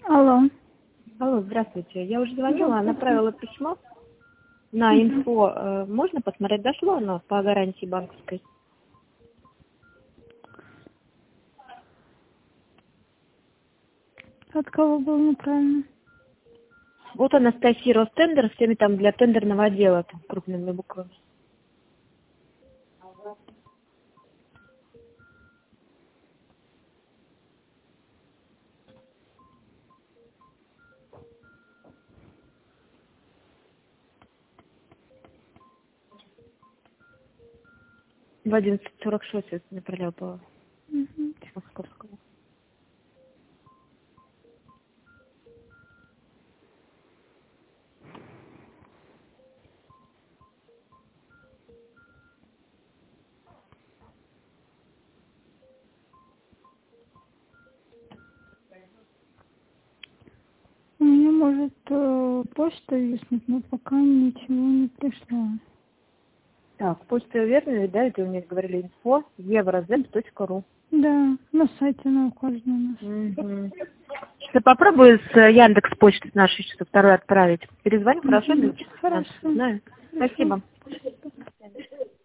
Алло. Алло, здравствуйте. Я уже звонила, направила письмо на инфо. Можно посмотреть, дошло оно по гарантии банковской? От кого было неправильно? Вот Анастасия Ростендер, всеми там для тендерного отдела, там, крупными буквами. В 11:46 направляла по Угу. московскому. У меня может почта виснуть, но пока ничего не пришло. Так, почта верная, да, это у меня говорили инфо евразет.ру. Да, на сайте она указана у нас. Угу. Что попробую с Яндекс почты нашей что-то второй отправить. Перезвоню, хорошо? Хорошо. Знаю. Хорошо. Спасибо.